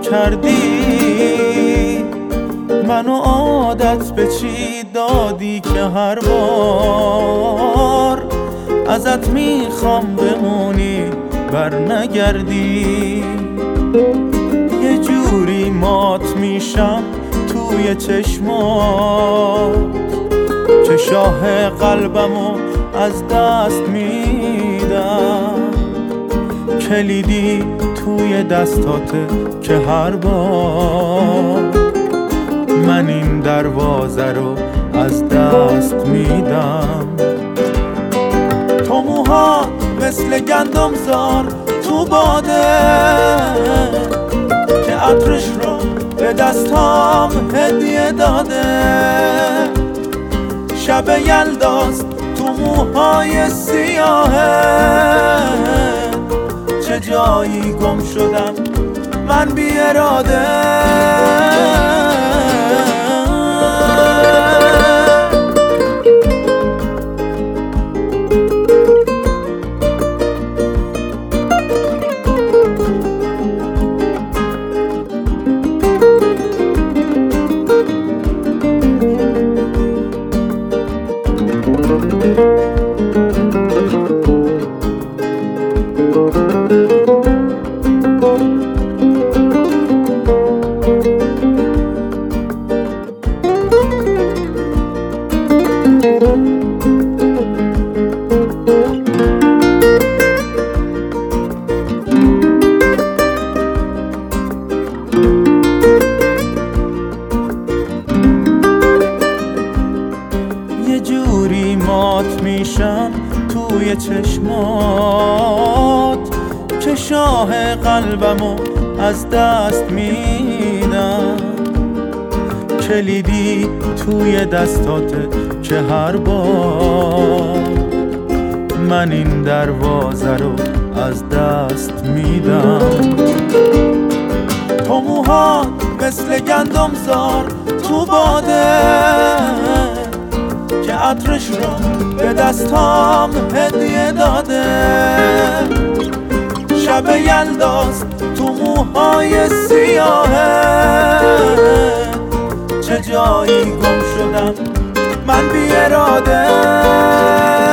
کردی، منو عادت به چی دادی که هر بار ازت میخوام بمونی بر نگردی. یه جوری مات میشم توی چشمات که شاه قلبمو از دست میدم. کلیدی توی دستاته که هر بار من این دروازه رو از دست میدم. تو موهات مثل گندمزار تو باده که عطرش رو به دستام هدیه داده. شب یلداست تو موهای سیاهه، چه جایی گم شدم من بی اراده. یه جوری مات میشم توی چشمات که شاه قلبمو از دست میدم. کلیدی توی دستاته که هر بار من این دروازه رو از دست میدم. تو موهات مثل گندمزار تو باده که عطرش رو به دستام هدیه داده. شب یلداست تو موهای سیاهه، چه جایی گم شدم من بی اراده.